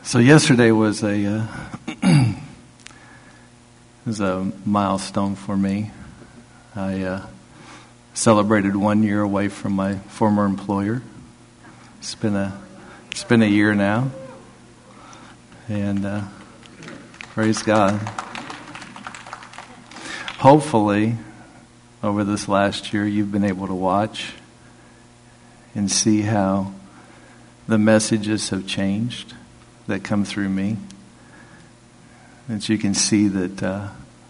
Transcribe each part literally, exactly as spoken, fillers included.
So yesterday was a uh, was a milestone for me. I uh, celebrated one year away from my former employer. It's been a it's been a year now, and uh, praise God. Hopefully, over this last year, you've been able to watch and see how the messages have changed that come through me. That you can see that uh,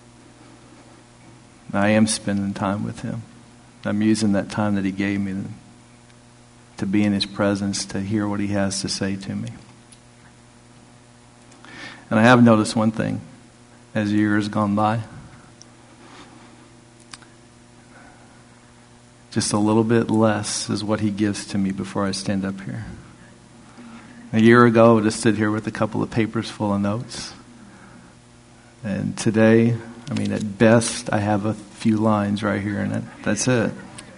I am spending time with Him. I'm using that time that He gave me to, to be in His presence, to hear what He has to say to me. And I have noticed one thing as years gone by. Just a little bit less is what He gives to me before I stand up here. A year ago, I just stood here with a couple of papers full of notes. And today, I mean, at best, I have a few lines right here in it. That's it.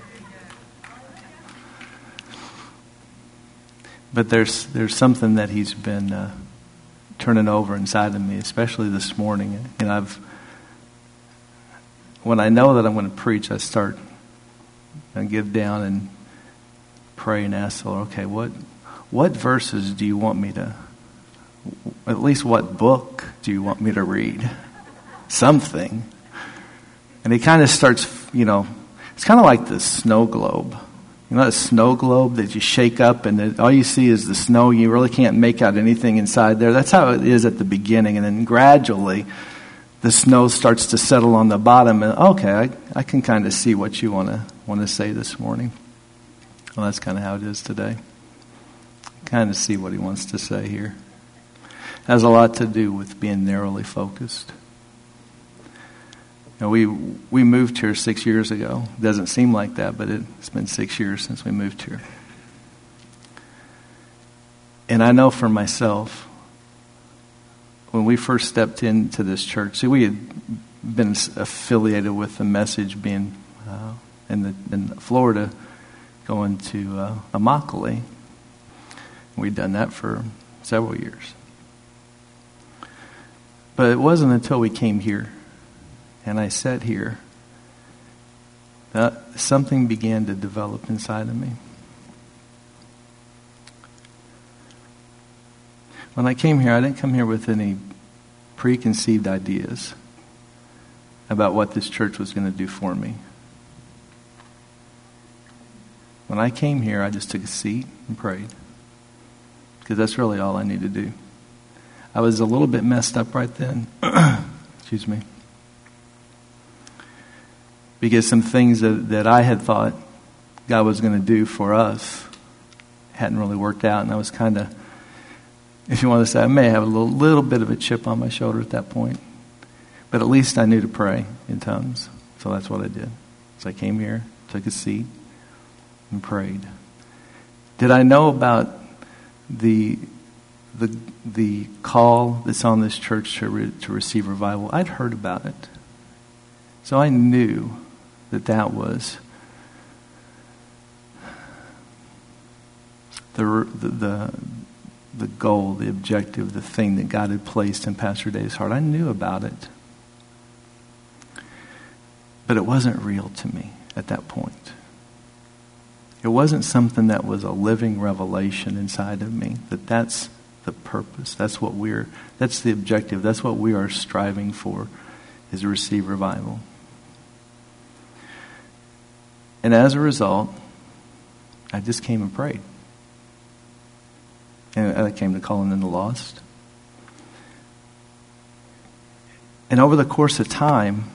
But there's there's something that He's been uh, turning over inside of me, especially this morning. And I've, when I know that I'm going to preach, I start and give down and pray and ask the Lord, okay, what what verses do you want me to, at least what book do you want me to read? Something. And He kind of starts, you know, it's kind of like the snow globe. You know that snow globe that you shake up and it, all you see is the snow. You really can't make out anything inside there. That's how it is at the beginning. And then gradually the snow starts to settle on the bottom. And okay, I, I can kind of see what you want to want to say this morning. Well, that's kind of how it is today. Kind of see what He wants to say here. Has a lot to do with being narrowly focused. You know, we we moved here six years ago. It doesn't seem like that, but it, it's been six years since we moved here. And I know for myself, when we first stepped into this church, see, we had been affiliated with the Message being uh, in the in Florida, going to uh, Immokalee. We'd done that for several years. But it wasn't until we came here and I sat here that something began to develop inside of me. When I came here, I didn't come here with any preconceived ideas about what this church was going to do for me. When I came here, I just took a seat and prayed. Because that's really all I need to do. I was a little bit messed up right then. Excuse me. Because some things that, that I had thought God was going to do for us hadn't really worked out. And I was kind of, if you want to say, I may have a little, little bit of a chip on my shoulder at that point. But at least I knew to pray in tongues. So that's what I did. So I came here, took a seat, and prayed. Did I know about the the the call that's on this church to re, to receive revival? I'd heard about it, so I knew that that was the the the, the goal, the objective, the thing that God had placed in Pastor Dave's heart. I knew about it, but it wasn't real to me at that point. It wasn't something that was a living revelation inside of me, that that's the purpose. That's what we're, that's the objective. That's what we are striving for, is to receive revival. And as a result, I just came and prayed. And I came to calling in the lost. And over the course of time,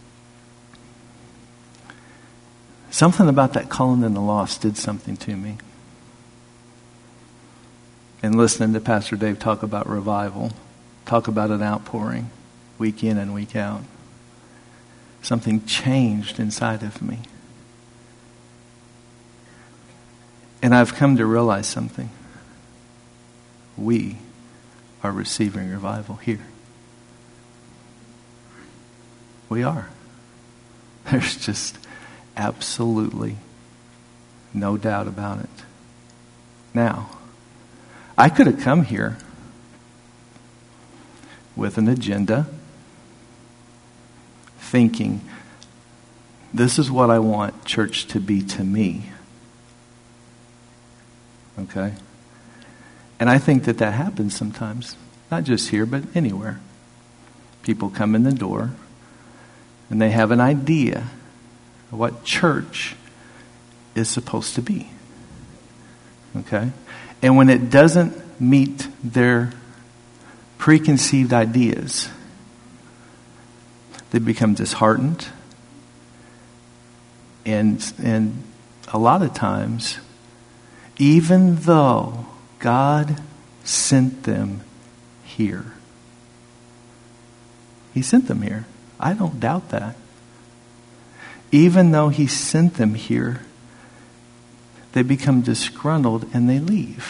something about that calling in the lost did something to me. And listening to Pastor Dave talk about revival, talk about an outpouring, week in and week out, something changed inside of me. And I've come to realize something. We are receiving revival here. We are. There's just absolutely no doubt about it. Now, I could have come here with an agenda, thinking, this is what I want church to be to me. Okay? And I think that that happens sometimes. Not just here, but anywhere. People come in the door, and they have an idea of what church is supposed to be. Okay? And when it doesn't meet their preconceived ideas, they become disheartened. And, and a lot of times, even though God sent them here, He sent them here. I don't doubt that. Even though He sent them here, they become disgruntled and they leave.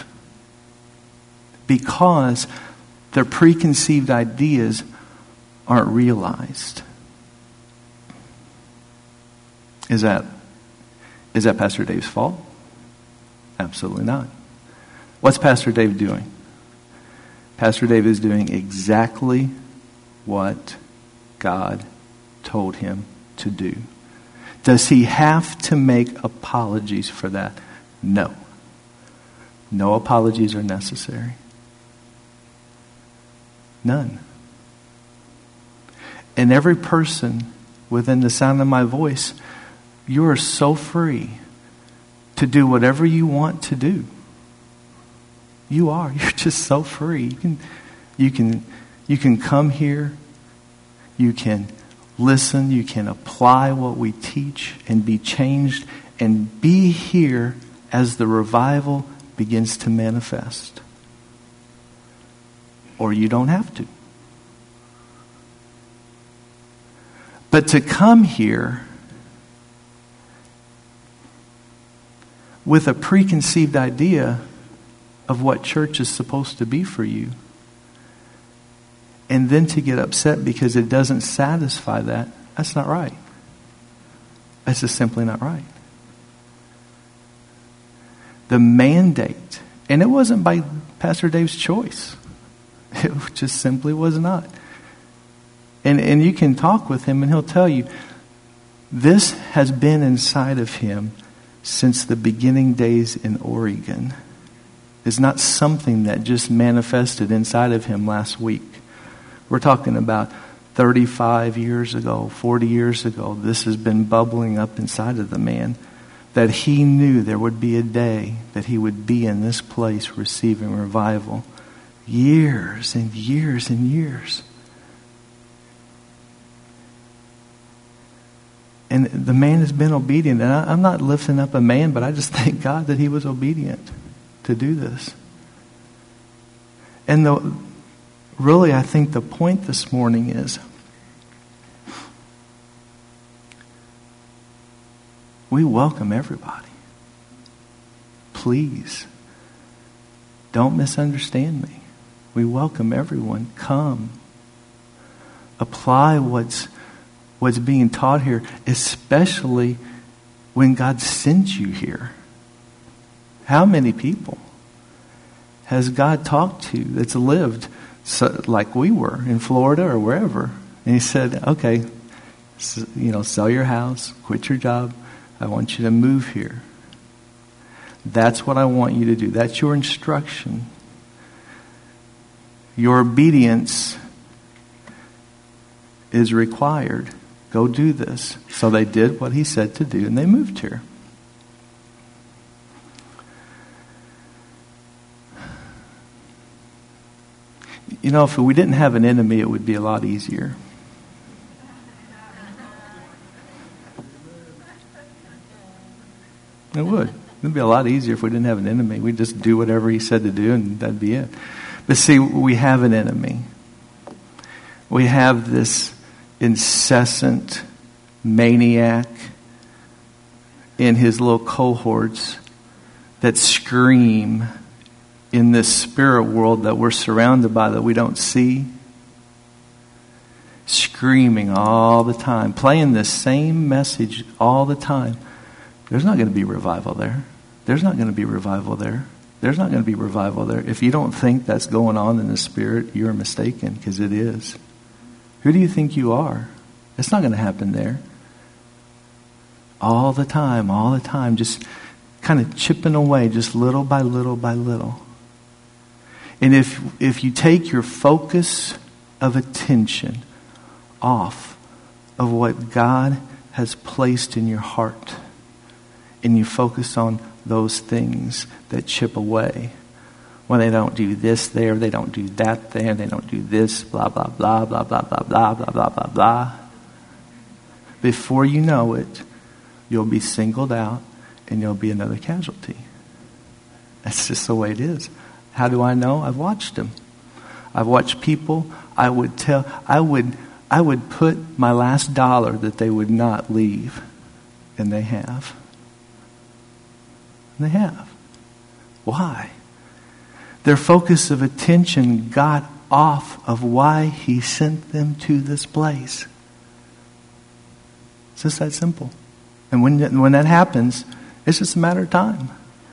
Because their preconceived ideas aren't realized. Is that, is that Pastor Dave's fault? Absolutely not. What's Pastor Dave doing? Pastor Dave is doing exactly what God told him to do. Does he have to make apologies for that? No. No apologies are necessary. None. And every person within the sound of my voice, you are so free to do whatever you want to do. You are. You're just so free. You can, you can, you can come here. You can listen. You can apply what we teach and be changed and be here as the revival begins to manifest. Or you don't have to. But to come here with a preconceived idea of what church is supposed to be for you, and then to get upset because it doesn't satisfy that, that's not right. That's just simply not right. The mandate, and it wasn't by Pastor Dave's choice. It just simply was not. And, and you can talk with him and he'll tell you, this has been inside of him since the beginning days in Oregon. It's not something that just manifested inside of him last week. We're talking about thirty-five years ago, forty years ago. This has been bubbling up inside of the man, that he knew there would be a day that he would be in this place receiving revival. Years and years and years. And the man has been obedient. And I, I'm not lifting up a man, but I just thank God that he was obedient to do this. And the, really, I think the point this morning is we welcome everybody. Please, don't misunderstand me. We welcome everyone. Come. Apply what's what's being taught here, especially when God sent you here. How many people has God talked to that's lived so, like we were in Florida or wherever? And He said, okay, so, you know, sell your house, quit your job. I want you to move here. That's what I want you to do. That's your instruction. Your obedience is required. Go do this. So they did what He said to do, and they moved here. You know, if we didn't have an enemy, it would be a lot easier. It would. It would be a lot easier if we didn't have an enemy. We'd just do whatever He said to do, and that'd be it. But see, we have an enemy. We have this incessant maniac in his little cohorts that scream in this spirit world that we're surrounded by that we don't see. Screaming all the time, playing the same message all the time. There's not going to be revival there. There's not going to be revival there. there's not going to be revival there. If you don't think that's going on in the Spirit, you're mistaken, because it is. Who do you think you are? It's not going to happen there. All the time, all the time, just kind of chipping away, just little by little by little. And if if you take your focus of attention off of what God has placed in your heart, and you focus on those things that chip away, well, they don't do this there, they don't do that there, they don't do this, blah, blah, blah, blah, blah, blah, blah, blah, blah, blah, blah. Before you know it, you'll be singled out and you'll be another casualty. That's just the way it is. How do I know? I've watched them. I've watched people. I would tell, I would, I would put my last dollar that they would not leave, and they have. And they have. Why? Their focus of attention got off of why He sent them to this place. It's just that simple. And when when that happens, it's just a matter of time.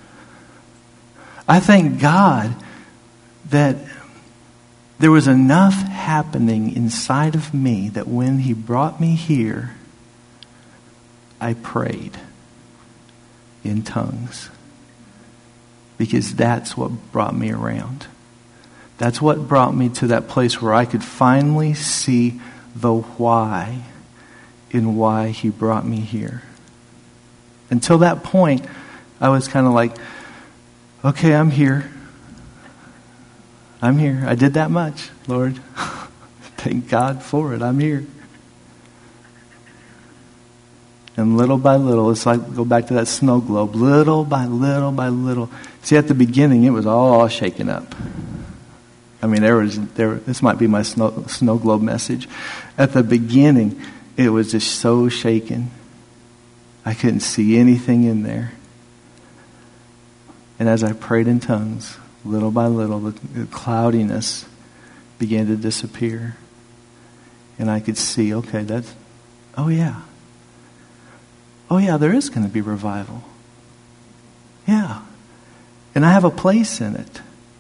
I thank God that there was enough happening inside of me that when He brought me here, I prayed in tongues. Because that's what brought me around. That's what brought me to that place where I could finally see the why in why He brought me here. Until that point, I was kind of like, okay, I'm here. I'm here. I did that much, Lord. Thank God for it. I'm here. And little by little, it's like, go back to that snow globe. Little by little by little. See, at the beginning, it was all shaken up. I mean, there was, there. This might be my snow, snow globe message. At the beginning, it was just so shaken. I couldn't see anything in there. And as I prayed in tongues, little by little, the cloudiness began to disappear. And I could see, okay, that's, oh yeah. Oh yeah, there is going to be revival. Yeah. And I have a place in it.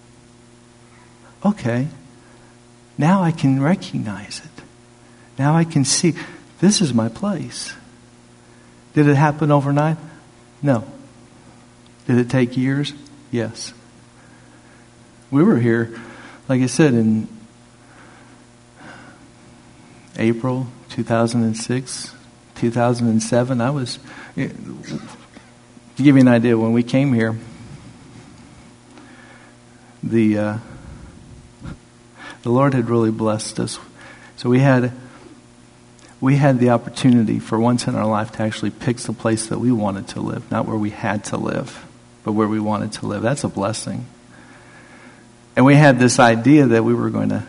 Okay. Now I can recognize it. Now I can see, this is my place. Did it happen overnight? No. Did it take years? Yes. We were here, like I said, in April two thousand six, two thousand seven. I was, to give you an idea, when we came here, the uh, the Lord had really blessed us. So we had we had the opportunity for once in our life to actually pick the place that we wanted to live, not where we had to live, but where we wanted to live. That's a blessing. And we had this idea that we were going to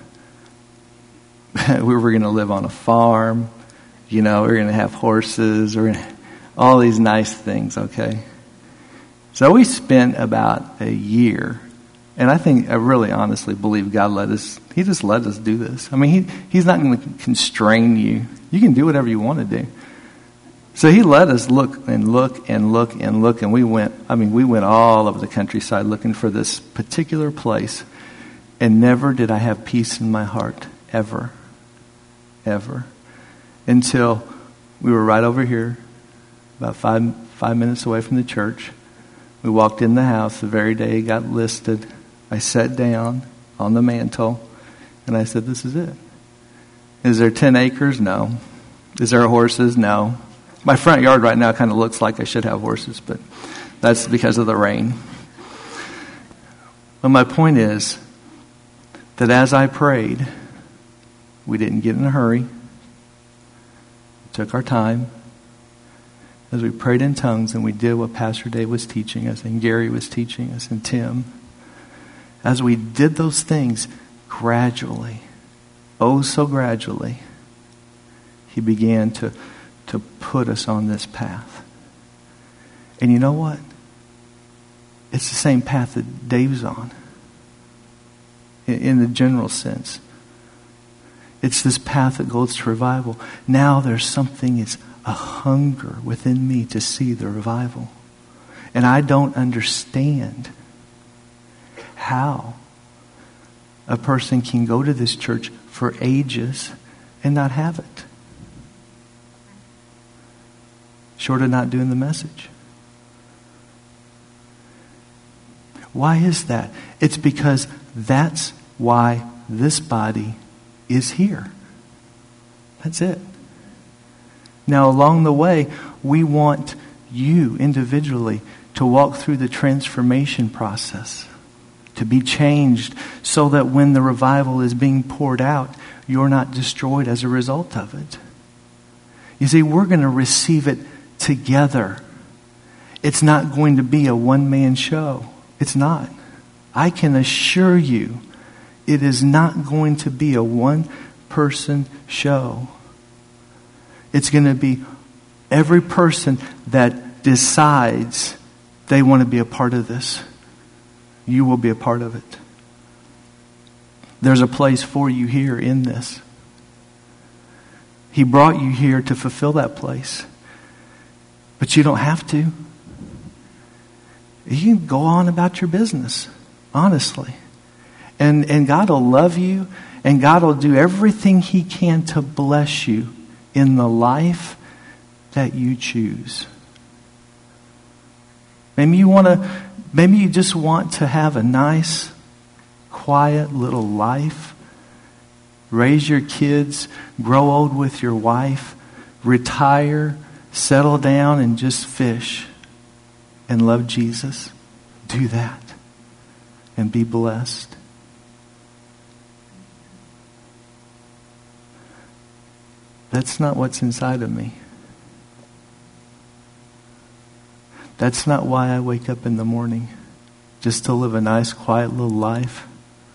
we were going to live on a farm. You know, we were going to have horses, or all these nice things. Okay, so we spent about a year. And I think, I really honestly believe God let us, He just let us do this. I mean, He He's not going to constrain you. You can do whatever you want to do. So He let us look and look and look and look. And we went, I mean, we went all over the countryside looking for this particular place. And never did I have peace in my heart. Ever. Ever. Until we were right over here, about five, five minutes away from the church. We walked in the house the very day it got listed. I sat down on the mantle, and I said, this is it. Is there ten acres? No. Is there horses? No. My front yard right now kind of looks like I should have horses, but that's because of the rain. But my point is that as I prayed, we didn't get in a hurry. We took our time. As we prayed in tongues and we did what Pastor Dave was teaching us and Gary was teaching us and Tim. As we did those things gradually, oh so gradually, He began to, to put us on this path. And you know what? It's the same path that Dave's on. In, in the general sense. It's this path that goes to revival. Now there's something, it's a hunger within me to see the revival. And I don't understand how a person can go to this church for ages and not have it. Short of not doing the message. Why is that? It's because that's why this body is here. That's it. Now, along the way, we want you individually to walk through the transformation process, to be changed so that when the revival is being poured out, you're not destroyed as a result of it. You see, we're going to receive it together. It's not going to be a one-man show. It's not. I can assure you, it is not going to be a one-person show. It's going to be every person that decides they want to be a part of this. You will be a part of it. There's a place for you here in this. He brought you here to fulfill that place. But you don't have to. You can go on about your business, honestly. And, and God will love you, and God will do everything He can to bless you in the life that you choose. Maybe you want to, maybe you just want to have a nice, quiet little life. Raise your kids, grow old with your wife, retire, settle down and just fish and love Jesus. Do that and be blessed. That's not what's inside of me. That's not why I wake up in the morning. Just to live a nice, quiet little life.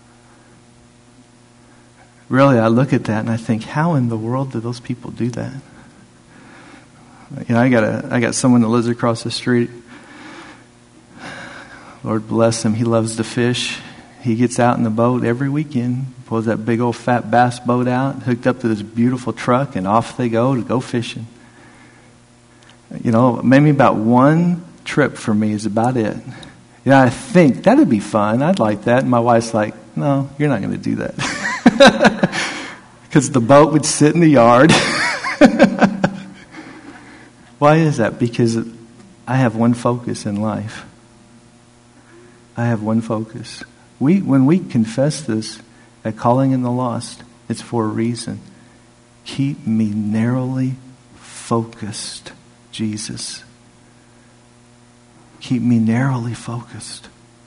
Really, I look at that and I think, how in the world do those people do that? You know, I got a, I got someone that lives across the street. Lord bless him. He loves to fish. He gets out in the boat every weekend, pulls that big old fat bass boat out, hooked up to this beautiful truck, and off they go to go fishing. You know, maybe about one trip for me is about it. Yeah, I think that'd be fun. I'd like that. And my wife's like, no, you're not going to do that. Because the boat would sit in the yard. Why is that? Because I have one focus in life. I have one focus. We, when we confess this at Calling in the Lost, it's for a reason. Keep me narrowly focused, Jesus. Keep me narrowly focused.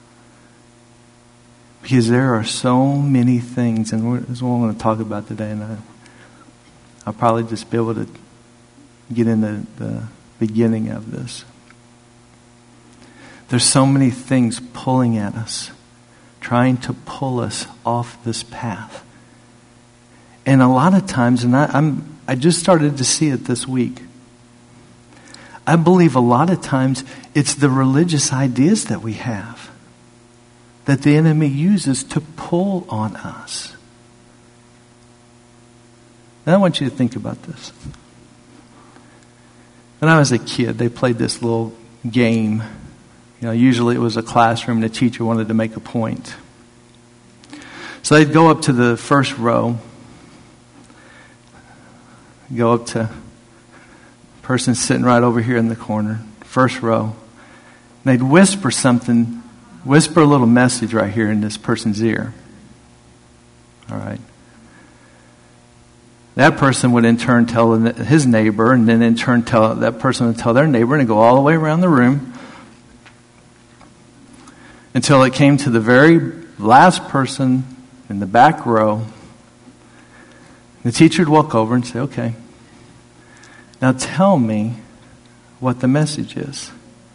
Because there are so many things, and this is what I'm going to talk about today, and I, I'll probably just be able to get into the beginning of this. There's so many things pulling at us, trying to pull us off this path. And a lot of times, and I, I'm, I just started to see it this week, I believe a lot of times it's the religious ideas that we have that the enemy uses to pull on us. And I want you to think about this. When I was a kid, they played this little game. You know, usually it was a classroom and the teacher wanted to make a point. So they'd go up to the first row, go up to the person sitting right over here in the corner, first row. And they'd whisper something, whisper a little message right here in this person's ear. All right. That person would in turn tell his neighbor, and then in turn tell that person would tell their neighbor, and go all the way around the room until it came to the very last person in the back row. The teacher would walk over and say, okay, now tell me what the message is.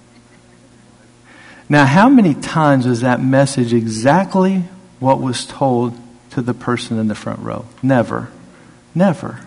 Now, how many times was that message exactly what was told to the person in the front row? Never. Never.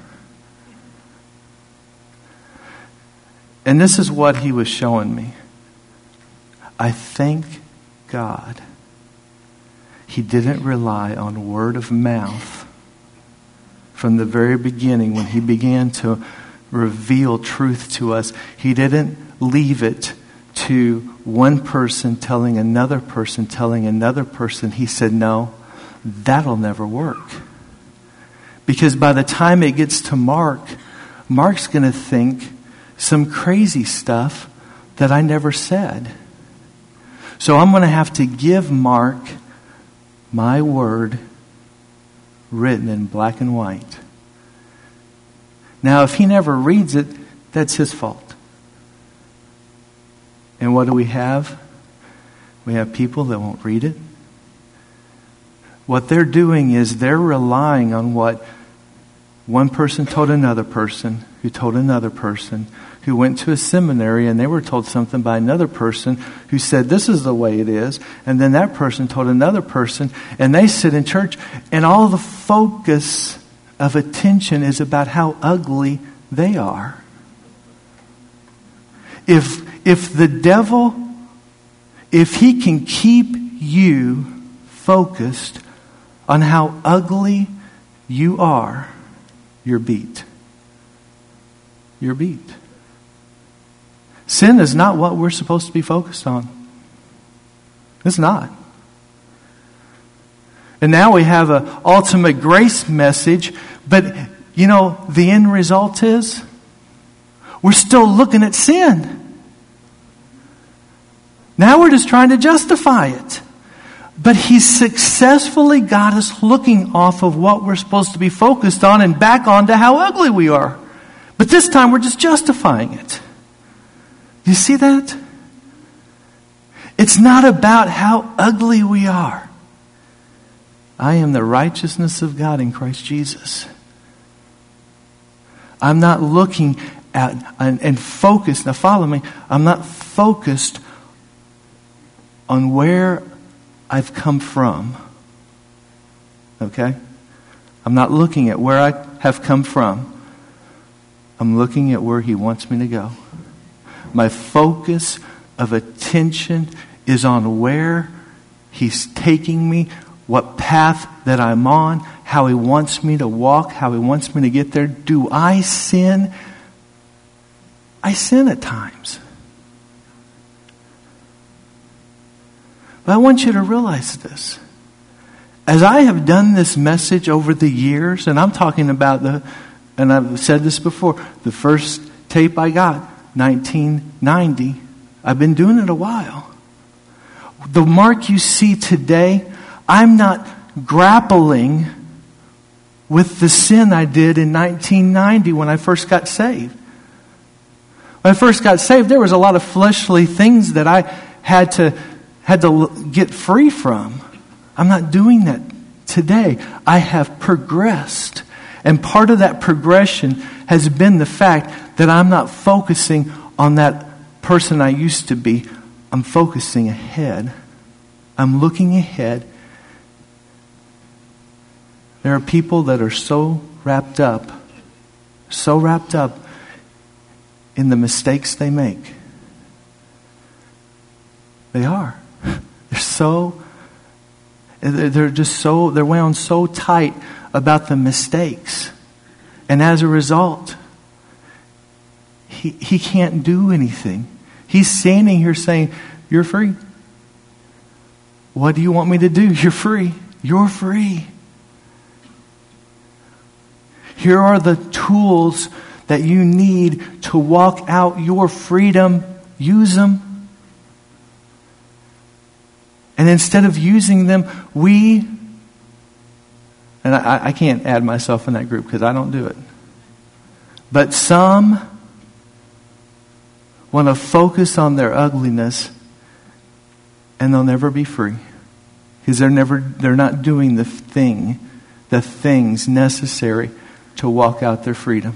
And this is what he was showing me. I thank God he didn't rely on word of mouth from the very beginning when he began to reveal truth to us. He didn't leave it to one person telling another person, telling another person, he said, no, that'll never work. Because by the time it gets to Mark, Mark's going to think some crazy stuff that I never said. So I'm going to have to give Mark my word written in black and white. Now, if he never reads it, that's his fault. And what do we have? We have people that won't read it. What they're doing is they're relying on what one person told another person, who told another person, who went to a seminary and they were told something by another person who said this is the way it is. And then that person told another person, and they sit in church and all the focus of attention is about how ugly they are. If, if the devil, if he can keep you focused on how ugly you are, you're beat. You're beat. Sin is not what we're supposed to be focused on. It's not. And now we have an ultimate grace message, but you know, the end result is we're still looking at sin. Now we're just trying to justify it. But He's successfully got us looking off of what we're supposed to be focused on and back onto how ugly we are. But this time we're just justifying it. You see that? It's not about how ugly we are. I am the righteousness of God in Christ Jesus. I'm not looking at and, and focused. Now follow me. I'm not focused on where I've come from. Okay? I'm not looking at where I have come from. I'm looking at where He wants me to go. My focus of attention is on where He's taking me, what path that I'm on, how He wants me to walk, how He wants me to get there. Do I sin? I sin at times. But I want you to realize this. As I have done this message over the years, and I'm talking about the, and I've said this before, the first tape I got, nineteen ninety, I've been doing it a while. The Mark you see today, I'm not grappling with the sin I did in nineteen ninety when I first got saved. When I first got saved, there was a lot of fleshly things that I had to had to get free from. I'm not doing that today. I have progressed. And part of that progression has been the fact that I'm not focusing on that person I used to be. I'm focusing ahead. I'm looking ahead. There are people that are so wrapped up, so wrapped up in the mistakes they make. They are. They're so, they're just so, they're wound so tight about the mistakes. And as a result, he, he can't do anything. He's standing here saying, you're free. What do you want me to do? You're free. You're free. Here are the tools that you need to walk out your freedom. Use them. And instead of using them, we, and I, I can't add myself in that group because I don't do it. But some want to focus on their ugliness and they'll never be free. Because they're never, they're not doing the thing, the things necessary to walk out their freedom.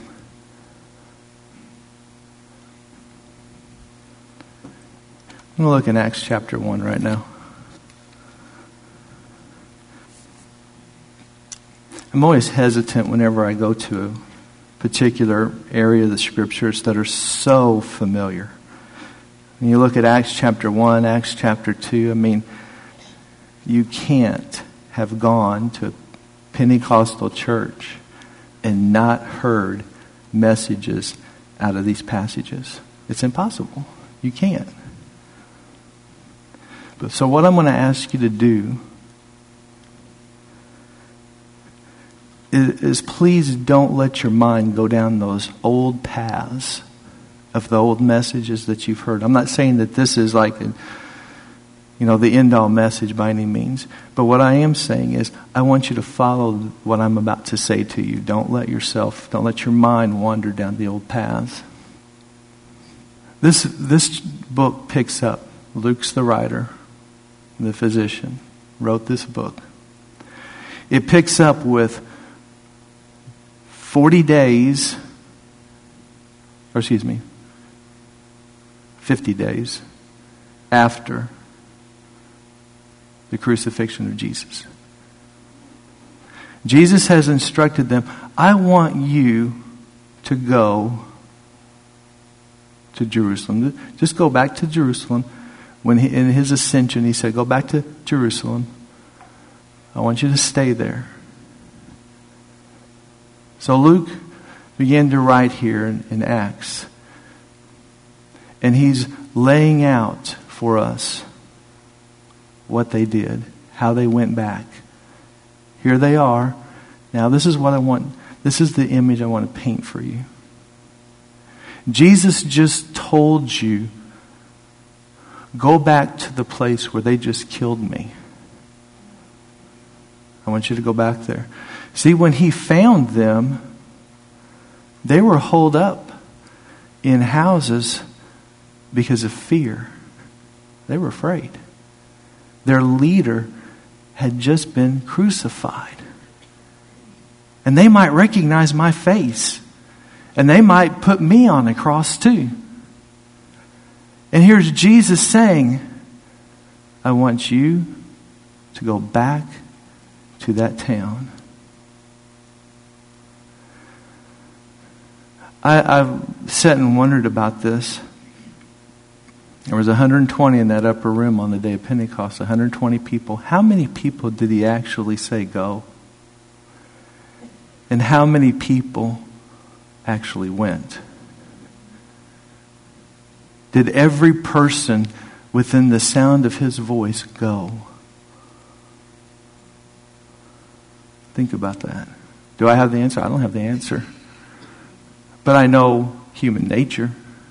I'm going to look in Acts chapter one right now. I'm always hesitant whenever I go to a particular area of the Scriptures that are so familiar. When you look at Acts chapter one, Acts chapter two, I mean, you can't have gone to a Pentecostal church and not heard messages out of these passages. It's impossible. You can't. So what I'm going to ask you to do is, is please don't let your mind go down those old paths of the old messages that you've heard. I'm not saying that this is like a, you know, the end-all message by any means. But what I am saying is I want you to follow what I'm about to say to you. Don't let yourself, don't let your mind wander down the old paths. This, this book picks up. Luke's the writer, the physician, wrote this book. It picks up with forty days, or excuse me, fifty days after the crucifixion of Jesus. Jesus has instructed them, I want you to go to Jerusalem. Just go back to Jerusalem. When he, in his ascension, he said, go back to Jerusalem. I want you to stay there. So Luke began to write here in, in Acts. And he's laying out for us what they did, how they went back. Here they are. Now this is what I want, this is the image I want to paint for you. Jesus just told you, go back to the place where they just killed me. I want you to go back there. See, when he found them, they were holed up in houses because of fear. They were afraid. Their leader had just been crucified. And they might recognize my face. And they might put me on a cross too. And here's Jesus saying, I want you to go back to that town. I, I've sat and wondered about this. There was one hundred twenty in that upper room on the day of Pentecost, one hundred twenty people. How many people did he actually say go? And how many people actually went? Did every person within the sound of his voice go? Think about that. Do I have the answer? I don't have the answer. But I know human nature.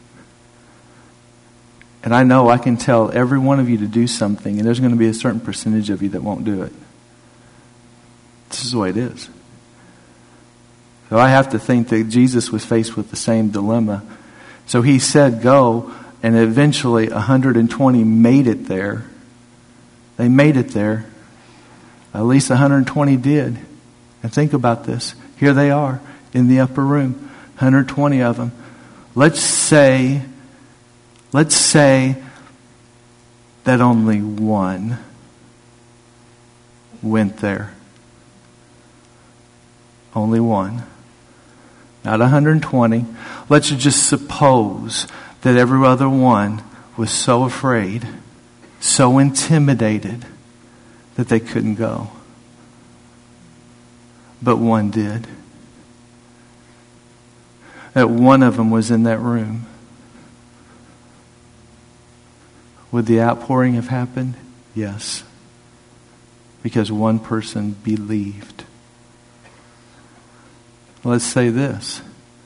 And I know I can tell every one of you to do something, and there's going to be a certain percentage of you that won't do it. This is the way it is. So I have to think that Jesus was faced with the same dilemma. So he said go, and eventually one hundred twenty made it there. They made it there. At least one hundred twenty did. And think about this. Here they are in the upper room. one hundred twenty of them. Let's say, let's say that only one went there. Only one. Not one hundred twenty. Let's just suppose that every other one was so afraid, so intimidated that they couldn't go. But one did. That one of them was in that room. Would the outpouring have happened? Yes. Because one person believed. Let's say this.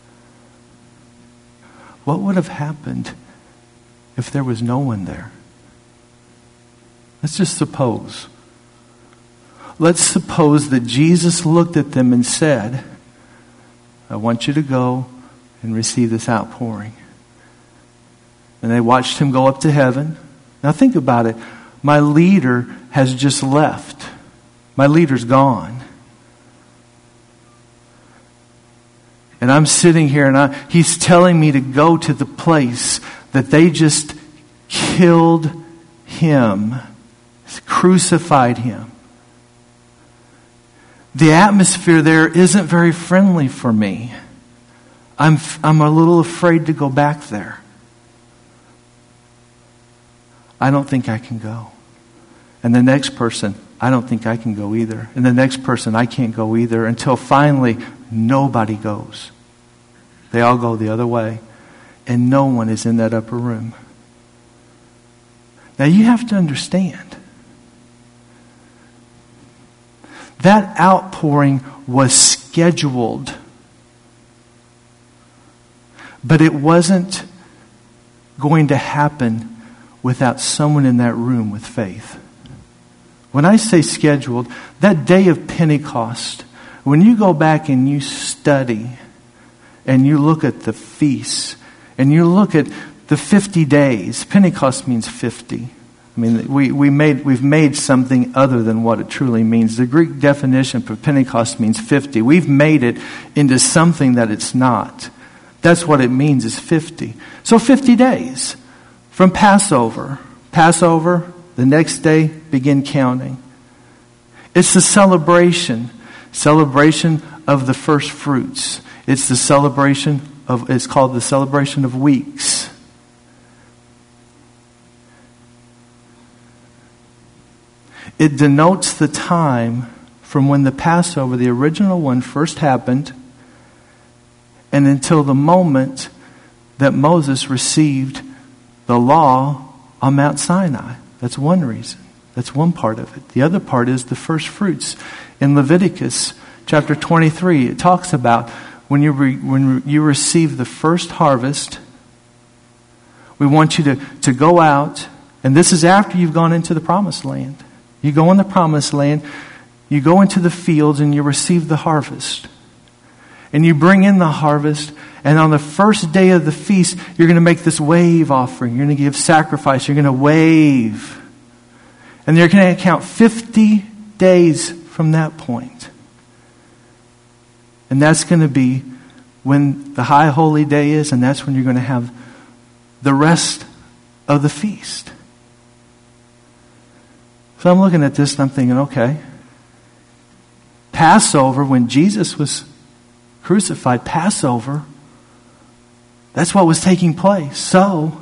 What would have happened if there was no one there? Let's just suppose. Let's suppose that Jesus looked at them and said, I want you to go and receive this outpouring. And they watched him go up to heaven. Now think about it. My leader has just left. My leader's gone. And I'm sitting here and I, he's telling me to go to the place that they just killed him, crucified him. The atmosphere there isn't very friendly for me. I'm, I'm a little afraid to go back there. I don't think I can go. And the next person, I don't think I can go either. And the next person, I can't go either, until finally nobody goes. They all go the other way. And no one is in that upper room. Now you have to understand, that outpouring was scheduled. But it wasn't going to happen without someone in that room with faith. When I say scheduled, that day of Pentecost, when you go back and you study and you look at the feasts and you look at the fifty days, Pentecost means fifty. I mean, we, we made, we've made something other than what it truly means. The Greek definition for Pentecost means fifty. We've made it into something that it's not. That's what it means, is fifty. So fifty days from Passover. Passover, the next day, begin counting. It's the celebration. Celebration of the first fruits. It's the celebration of, it's called the celebration of weeks. It denotes the time from when the Passover, the original one, first happened, and until the moment that Moses received the law on Mount Sinai. That's one reason. That's one part of it. The other part is the first fruits. In Leviticus chapter twenty-three, it talks about when you re, when you receive the first harvest, we want you to, to go out, and this is after you've gone into the promised land. You go in the promised land, you go into the fields, and you receive the harvest. And you bring in the harvest, and on the first day of the feast, you're going to make this wave offering. You're going to give sacrifice. You're going to wave. And you're going to count fifty days from that point. And that's going to be when the high holy day is, and that's when you're going to have the rest of the feast. So I'm looking at this and I'm thinking, okay, Passover, when Jesus was crucified, Passover, that's what was taking place. So,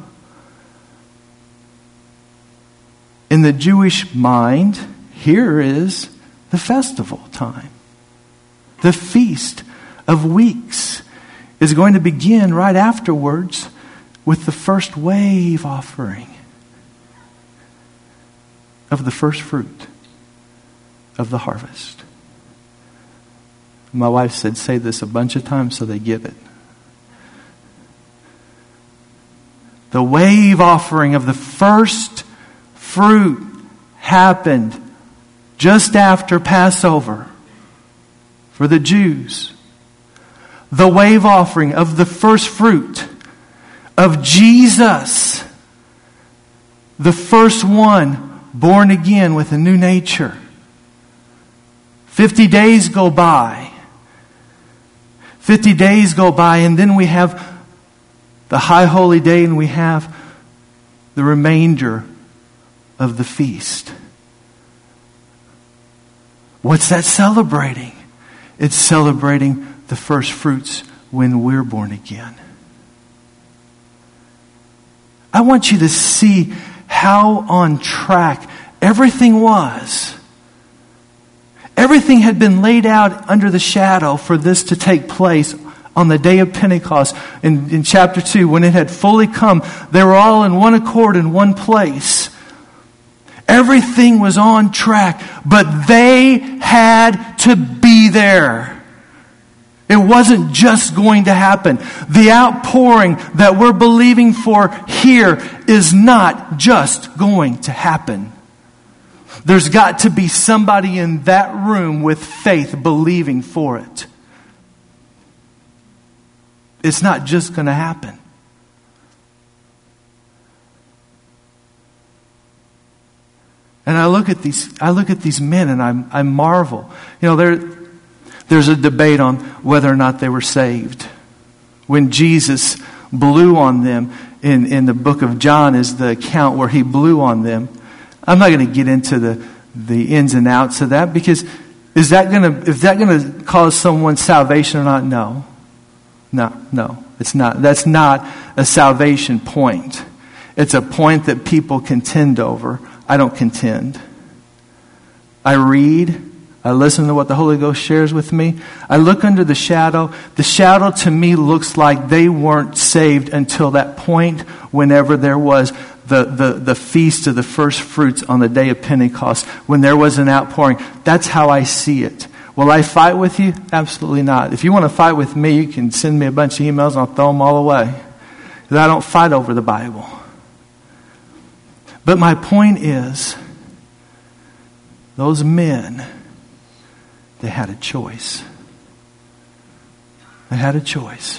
in the Jewish mind, here is the festival time. The Feast of Weeks is going to begin right afterwards with the first wave offering of the first fruit of the harvest. My wife said, say this a bunch of times so they get it. The wave offering of the first fruit happened just after Passover for the Jews. The wave offering of the first fruit of Jesus, the first one born again with a new nature. Fifty days go by. Fifty days go by, and then we have the high holy day, and we have the remainder of the feast. What's that celebrating? It's celebrating the first fruits when we're born again. I want you to see how on track everything was. Everything had been laid out under the shadow for this to take place on the day of Pentecost. In, in chapter two, when it had fully come, they were all in one accord in one place. Everything was on track, but they had to be there. It wasn't just going to happen. The outpouring that we're believing for here is not just going to happen. There's got to be somebody in that room with faith believing for it. It's not just going to happen. And I look at these, I look at these men and I, I marvel. You know, there, there's a debate on whether or not they were saved. When Jesus blew on them, in, in the book of John is the account where he blew on them. I'm not going to get into the, the ins and outs of that, because is that going to, is that going to cause someone's salvation or not? No. No, no, it's not. That's not a salvation point. It's a point that people contend over. I don't contend. I read. I listen to what the Holy Ghost shares with me. I look under the shadow. The shadow to me looks like they weren't saved until that point whenever there was the, the, the feast of the first fruits on the day of Pentecost when there was an outpouring. That's how I see it. Will I fight with you? Absolutely not. If you want to fight with me, you can send me a bunch of emails and I'll throw them all away. Because I don't fight over the Bible. But my point is, those men, they had a choice. They had a choice.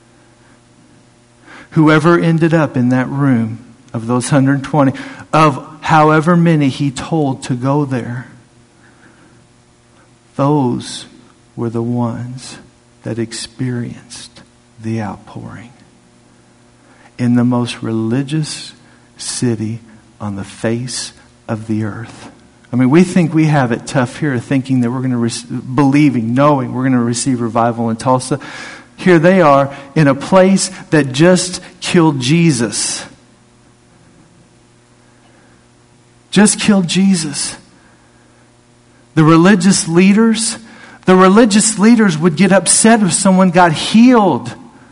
Whoever ended up in that room of those one hundred twenty, of however many he told to go there, those were the ones that experienced the outpouring. In the most religious city on the face of the earth. I mean, we think we have it tough here, thinking that we're going to, re- believing, knowing we're going to receive revival in Tulsa. Here they are in a place that just killed Jesus. Just killed Jesus. The religious leaders, the religious leaders would get upset if someone got healed.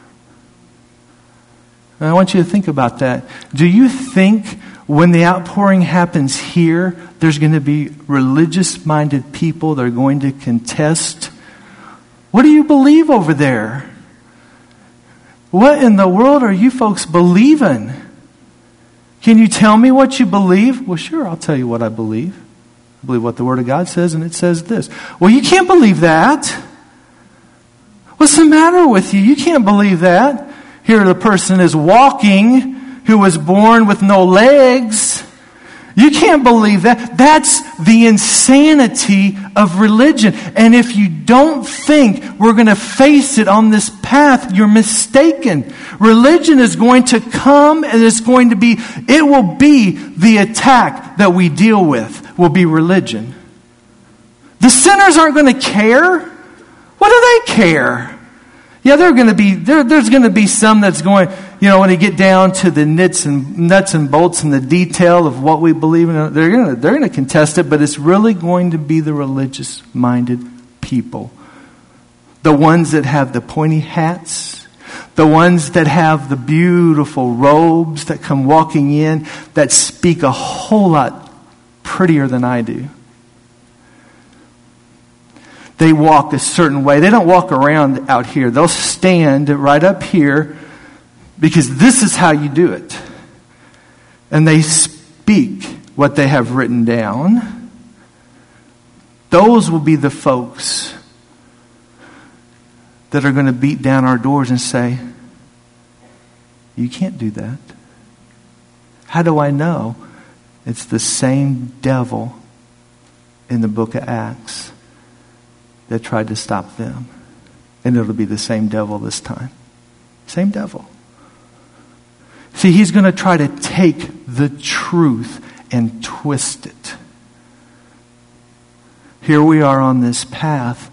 And I want you to think about that. Do you think when the outpouring happens here, there's going to be religious-minded people that are going to contest? What do you believe over there? What in the world are you folks believing? Can you tell me what you believe? Well, sure, I'll tell you what I believe. I believe what the Word of God says, and it says this. Well, you can't believe that. What's the matter with you? You can't believe that. Here the person is walking who was born with no legs. You can't believe that. That's the insanity of religion. And if you don't think we're going to face it on this path, you're mistaken. Religion is going to come and it's going to be, it will be the attack that we deal with, will be religion. The sinners aren't going to care. What do they care? Yeah, they're going to be, there, there's going to be some that's going, you know, when they get down to the nits and nuts and bolts and the detail of what we believe in, they're going to, they're going to contest it, but it's really going to be the religious-minded people. The ones that have the pointy hats, the ones that have the beautiful robes that come walking in that speak a whole lot prettier than I do. They walk a certain way. They don't walk around out here. They'll stand right up here because this is how you do it. And they speak what they have written down. Those will be the folks that are going to beat down our doors and say, you can't do that. How do I know? It's the same devil in the book of Acts that tried to stop them. And it'll be the same devil this time. Same devil. See, he's going to try to take the truth and twist it. Here we are on this path.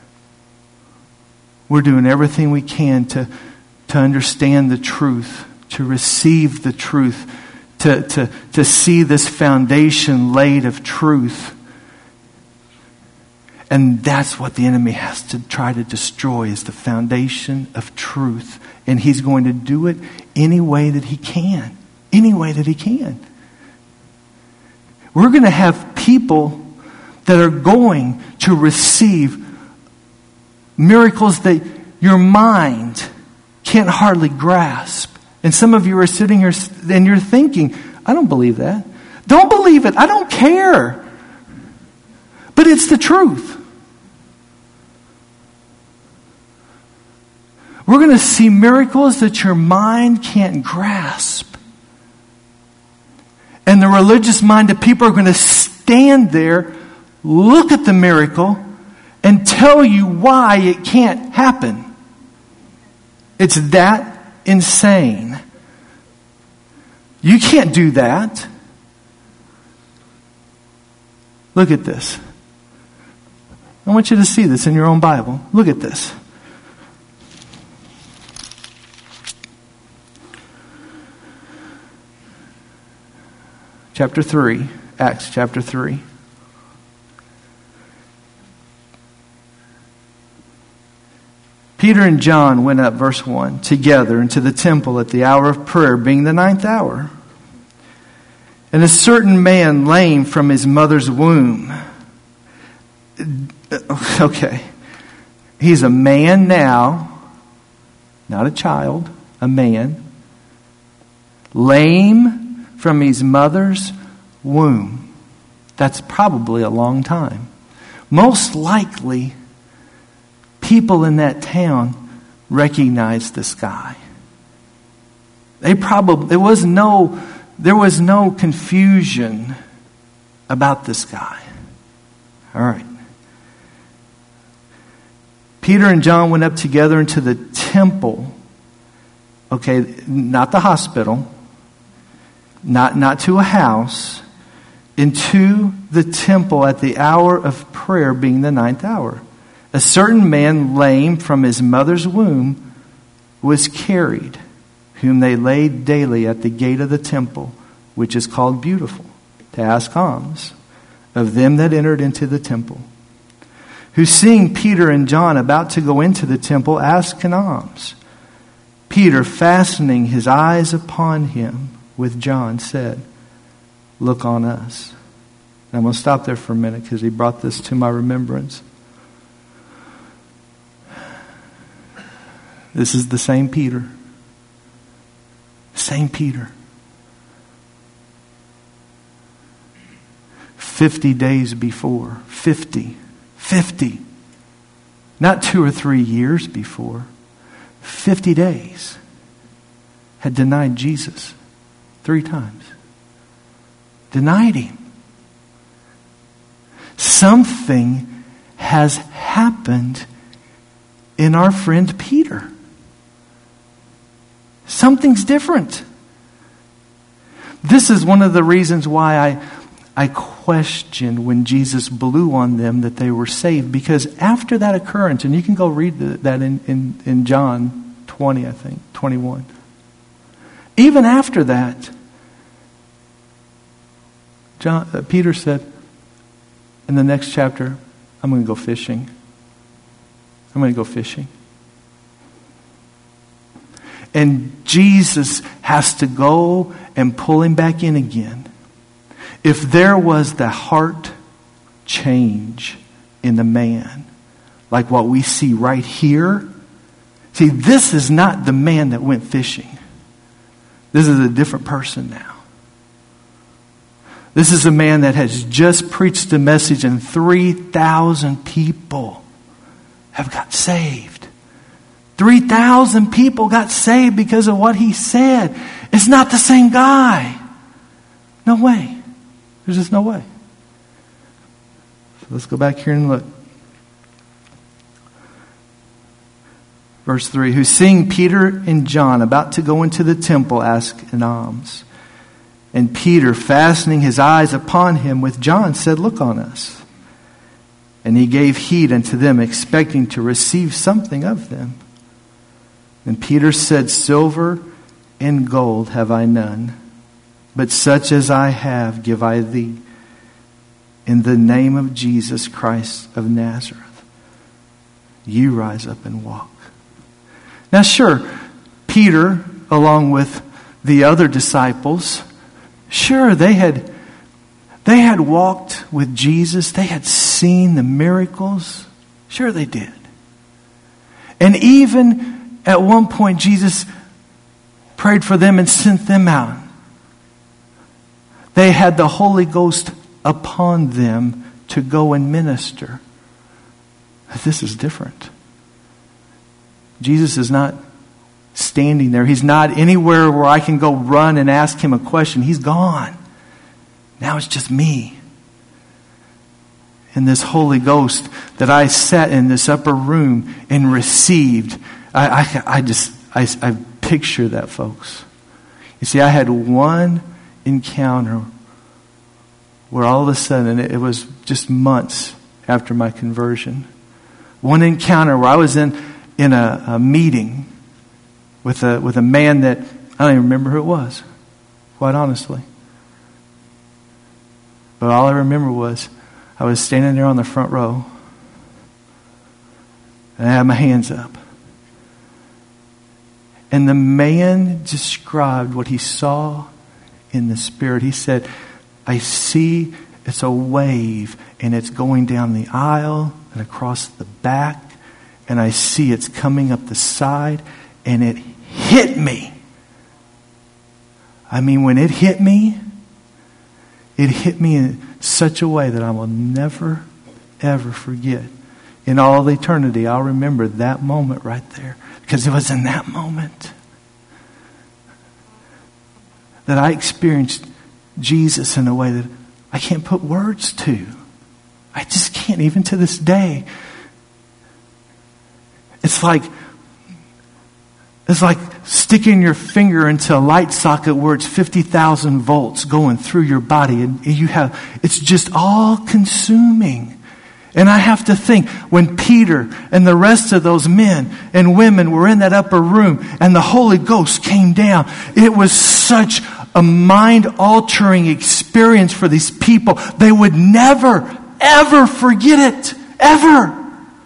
We're doing everything we can to, to understand the truth, to receive the truth, to, to, to see this foundation laid of truth. And that's what the enemy has to try to destroy, is the foundation of truth. And he's going to do it any way that he can. Any way that he can. We're going to have people that are going to receive miracles that your mind can't hardly grasp. And some of you are sitting here and you're thinking, I don't believe that. Don't believe it. I don't care. But it's the truth. We're going to see miracles that your mind can't grasp. And the religious-minded people are going to stand there, look at the miracle, and tell you why it can't happen. It's that insane. You can't do that. Look at this. I want you to see this in your own Bible. Look at this. Chapter three, Acts chapter three. Peter and John went up, verse one, together into the temple at the hour of prayer, being the ninth hour. And a certain man lame from his mother's womb. Okay. He's a man now, not a child, a man. Lame from his mother's womb. That's probably a long time. Most likely, people in that town recognized this guy. They probably, there was no, there was no confusion about this guy. All right. Peter and John went up together into the temple. Okay, not the hospital, not, not to a house, into the temple at the hour of prayer, being the ninth hour. A certain man lame from his mother's womb was carried, whom they laid daily at the gate of the temple, which is called Beautiful, to ask alms of them that entered into the temple. Who, seeing Peter and John about to go into the temple, asked an alms. Peter, fastening his eyes upon him with John, said, "Look on us." And I'm going to stop there for a minute because he brought this to my remembrance. This is the same Peter. Same Peter. Fifty days before. Fifty. Fifty. Not two or three years before. Fifty days. Had denied Jesus three times. Denied him. Something has happened in our friend Peter. Something's different. This is one of the reasons why I, I questioned when Jesus blew on them that they were saved. Because after that occurrence, and you can go read the, that in, in, in John twenty, I think, twenty-one. Even after that, John, uh, Peter said in the next chapter, I'm going to go fishing. I'm going to go fishing. And Jesus has to go and pull him back in again. If there was the heart change in the man, like what we see right here, see, this is not the man that went fishing. This is a different person now. This is a man that has just preached the message and three thousand people have got saved. three thousand people got saved because of what he said. It's not the same guy. No way. There's just no way. So let's go back here and look. Verse three, who, seeing Peter and John about to go into the temple, asked an alms. And Peter, fastening his eyes upon him with John, said, "Look on us." And he gave heed unto them, expecting to receive something of them. And Peter said, "Silver and gold have I none, but such as I have give I thee. In the name of Jesus Christ of Nazareth, you rise up and walk." Now sure, Peter, along with the other disciples, sure, they had they had walked with Jesus. They had seen the miracles. Sure they did. And even at one point, Jesus prayed for them and sent them out. They had the Holy Ghost upon them to go and minister. But this is different. Jesus is not standing there. He's not anywhere where I can go run and ask him a question. He's gone. Now it's just me. And this Holy Ghost that I sat in this upper room and received. I, I, I just, I, I picture that, folks. You see, I had one encounter where all of a sudden, it was just months after my conversion. One encounter where I was in, in a, a meeting with a, with a man that I don't even remember who it was, quite honestly. But all I remember was I was standing there on the front row and I had my hands up. And the man described what he saw in the Spirit. He said, I see it's a wave, and it's going down the aisle and across the back, and I see it's coming up the side, and it hit me. I mean, when it hit me, it hit me in such a way that I will never, ever forget. In all of eternity, I'll remember that moment right there. Because it was in that moment that I experienced Jesus in a way that I can't put words to. I just can't, even to this day. It's like It's like sticking your finger into a light socket where it's fifty thousand volts going through your body, and you have, it's just all consuming. And I have to think, when Peter and the rest of those men and women were in that upper room and the Holy Ghost came down, it was such a mind-altering experience for these people. They would never, ever forget it. Ever.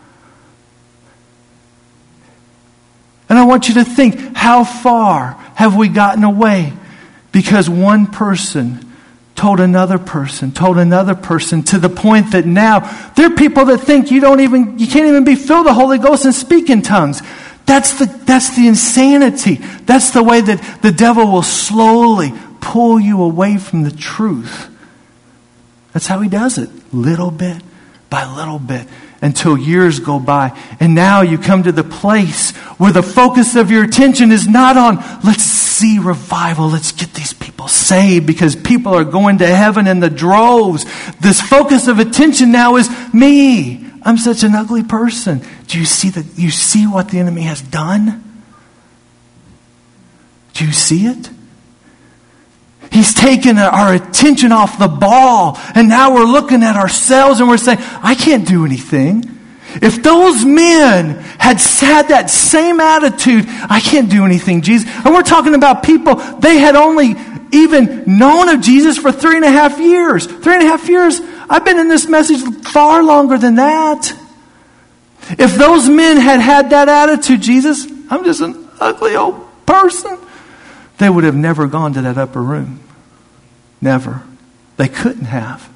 And I want you to think, how far have we gotten away because one person told another person, told another person, to the point that now there are people that think you don't even, you can't even be filled with the Holy Ghost and speak in tongues. That's the, that's the insanity. That's the way that the devil will slowly pull you away from the truth. That's how he does it, little bit by little bit, until years go by. And now you come to the place where the focus of your attention is not on, let's see revival, let's get these people saved because people are going to heaven in the droves. This focus of attention now is me. I'm such an ugly person. Do you see that? You see what the enemy has done? Do you see it? He's taken our attention off the ball, and now we're looking at ourselves and we're saying, I can't do anything. If those men had had that same attitude, I can't do anything, Jesus. And we're talking about people, they had only even known of Jesus for three and a half years. Three and a half years, I've been in this message far longer than that. If those men had had that attitude, Jesus, I'm just an ugly old person, they would have never gone to that upper room. Never. They couldn't have.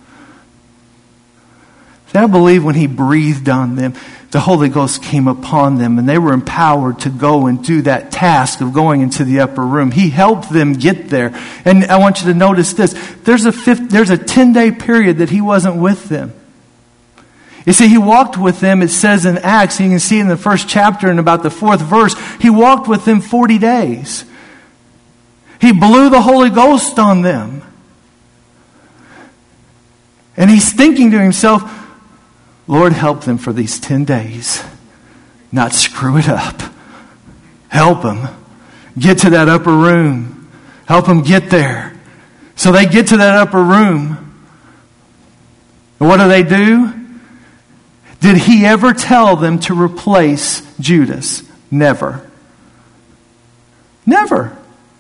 I believe when he breathed on them, the Holy Ghost came upon them and they were empowered to go and do that task of going into the upper room. He helped them get there. And I want you to notice this. There's a fifth, there's a ten-day period that he wasn't with them. You see, he walked with them, it says in Acts, you can see in the first chapter in about the fourth verse, he walked with them forty days. He blew the Holy Ghost on them. And he's thinking to himself, Lord, help them for these ten days. Not screw it up. Help them. Get to that upper room. Help them get there. So they get to that upper room. And what do they do? Did he ever tell them to replace Judas? Never. Never.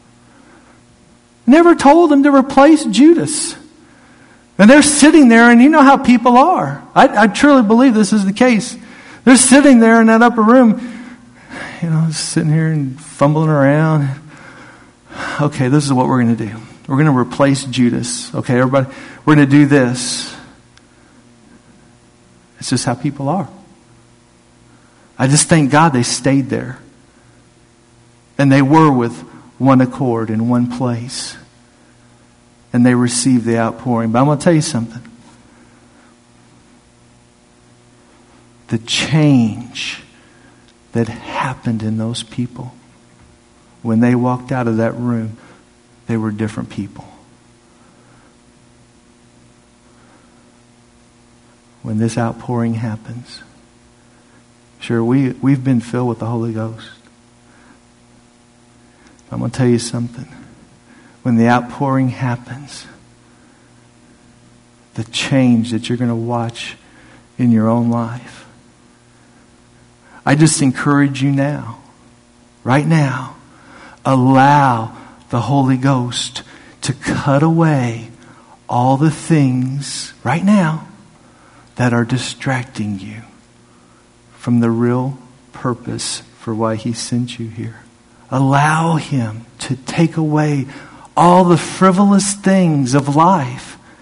Never told them to replace Judas. And they're sitting there, and you know how people are. I, I truly believe this is the case. They're sitting there in that upper room, you know, sitting here and fumbling around. Okay, this is what we're going to do. We're going to replace Judas. Okay, everybody, we're going to do this. It's just how people are. I just thank God they stayed there. And they were with one accord in one place. And they received the outpouring. But I'm going to tell you something. The change that happened in those people, when they walked out of that room, they were different people. When this outpouring happens, sure, we, we've been filled with the Holy Ghost. I'm going to tell you something. When the outpouring happens, the change that you're going to watch in your own life. I just encourage you now, right now, allow the Holy Ghost to cut away all the things right now that are distracting you from the real purpose for why he sent you here. Allow him to take away all the frivolous things of life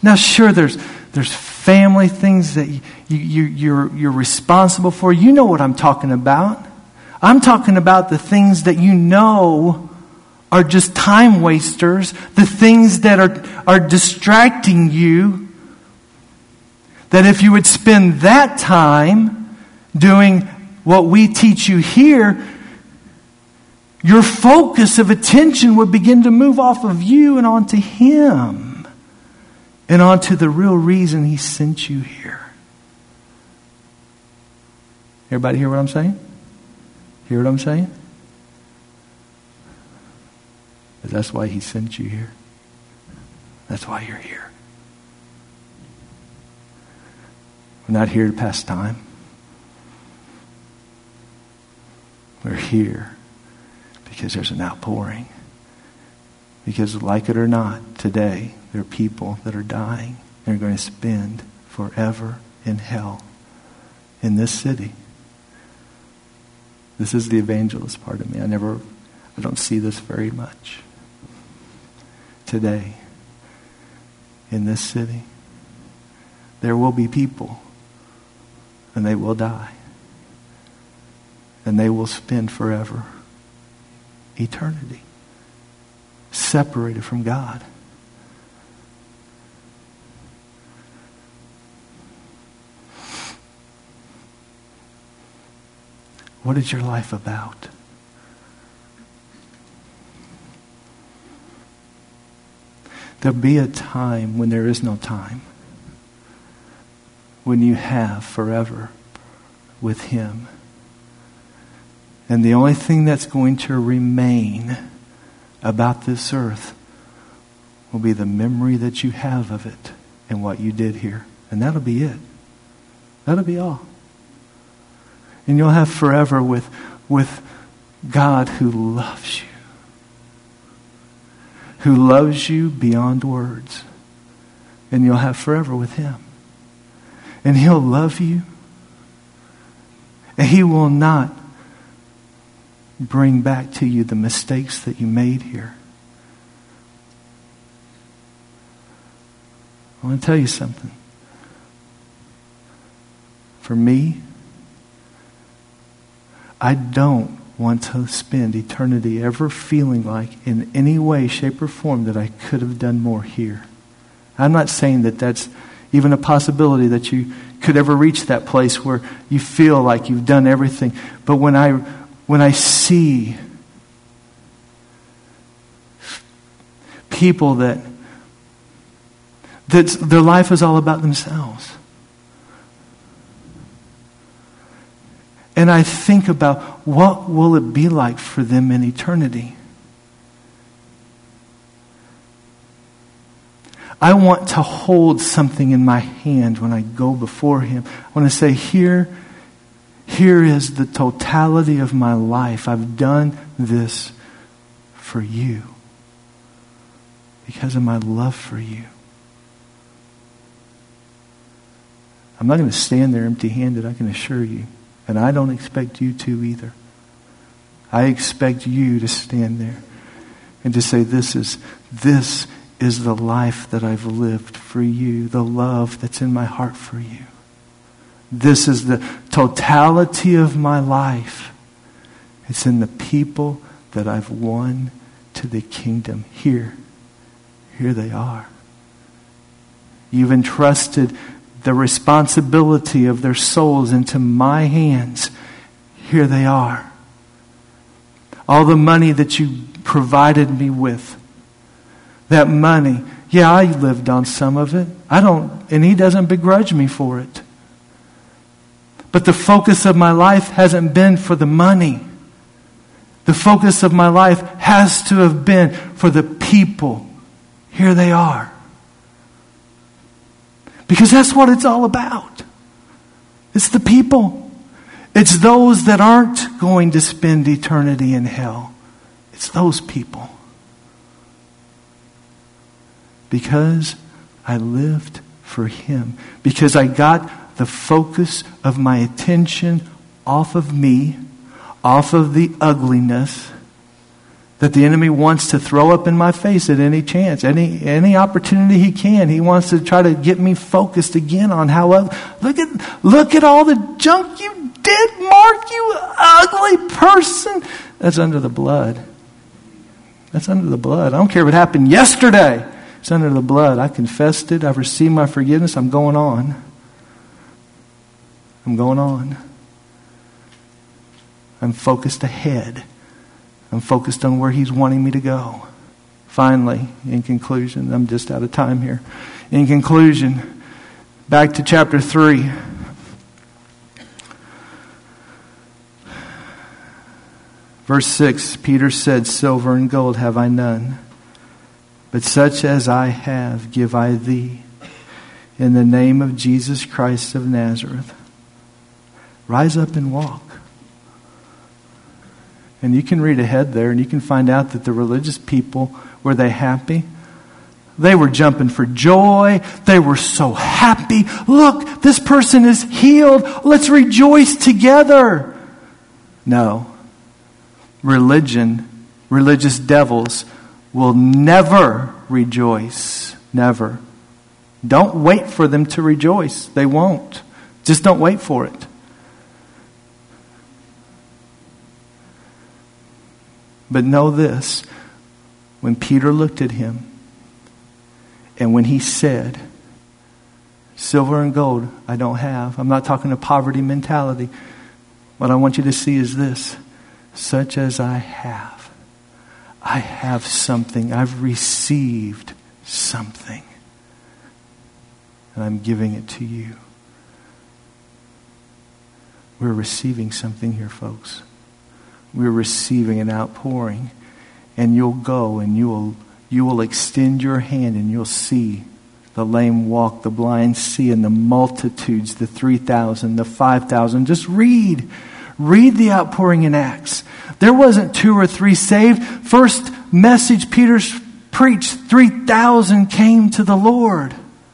Now, sure, there's there's family things that you, you, you're, you're responsible for. You know what I'm talking about. I'm talking about the things that you know are just time wasters, the things that are, are distracting you, that if you would spend that time doing what we teach you here, your focus of attention would begin to move off of you and onto Him and onto the real reason He sent you here. Everybody hear what I'm saying? Hear what I'm saying? That's why He sent you here. That's why you're here. We're not here to pass time. We're here because there's an outpouring. Because like it or not, today there are people that are dying. They're going to spend forever in hell in this city. This is the evangelist part of me. I never, I don't see this very much. Today, in this city, there will be people, and they will die. And they will spend forever, eternity, separated from God. What is your life about? There'll be a time when there is no time. When you have forever with Him. And the only thing that's going to remain about this earth will be the memory that you have of it and what you did here. And that'll be it. That'll be all. And you'll have forever with, with God who loves you. Who loves you beyond words. And you'll have forever with Him. And He'll love you. And He will not bring back to you the mistakes that you made here. I want to tell you something. For me, I don't want to spend eternity ever feeling like in any way, shape, or form that I could have done more here. I'm not saying that that's even a possibility that you could ever reach that place where you feel like you've done everything. But when I when I see people that that their life is all about themselves, and I think about what will it be like for them in eternity. I want to hold something in my hand when I go before Him. I want to say, here, here is the totality of my life. I've done this for you because of my love for you. I'm not going to stand there empty-handed, I can assure you. And I don't expect you to either. I expect you to stand there and to say, this is, this is the life that I've lived for you, the love that's in my heart for you. This is the totality of my life. It's in the people that I've won to the kingdom. Here, here they are. You've entrusted the responsibility of their souls into my hands. Here they are. All the money that you provided me with, that money, yeah, I lived on some of it. I don't, and He doesn't begrudge me for it. But the focus of my life hasn't been for the money. The focus of my life has to have been for the people. Here they are. Because that's what it's all about. It's the people. It's those that aren't going to spend eternity in hell. It's those people. Because I lived for Him. Because I got the focus of my attention off of me, off of the ugliness, that the enemy wants to throw up in my face at any chance, any any opportunity he can. He wants to try to get me focused again on how ugly. Look at look at all the junk you did, Mark, you ugly person. That's under the blood. That's under the blood. I don't care what happened yesterday. It's under the blood. I confessed it. I've received my forgiveness. I'm going on. I'm going on. I'm focused ahead. I'm focused on where He's wanting me to go. Finally, in conclusion, I'm just out of time here. In conclusion, back to chapter three. Verse six, Peter said, silver and gold have I none, but such as I have give I thee. In the name of Jesus Christ of Nazareth, rise up and walk. And you can read ahead there and you can find out that the religious people, were they happy? They were jumping for joy. They were so happy. Look, this person is healed. Let's rejoice together. No. Religion, religious devils will never rejoice. Never. Don't wait for them to rejoice. They won't. Just don't wait for it. But know this, when Peter looked at him, and when he said, silver and gold I don't have. I'm not talking a poverty mentality. What I want you to see is this, such as I have. I have something. I've received something. And I'm giving it to you. We're receiving something here, folks. We're receiving an outpouring. And you'll go and you will you will extend your hand and you'll see the lame walk, the blind see, and the multitudes, the three thousand, the five thousand. Just read. Read the outpouring in Acts. There wasn't two or three saved. First message Peter preached, three thousand came to the Lord.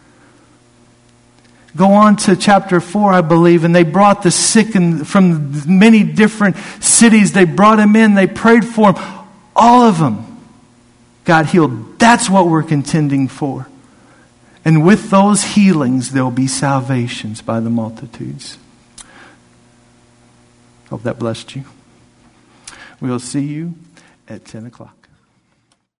Go on to chapter four, I believe, and they brought the sick in, from many different cities. They brought them in. They prayed for them. All of them got healed. That's what we're contending for. And with those healings, there will be salvations by the multitudes. Hope that blessed you. We'll see you at ten o'clock.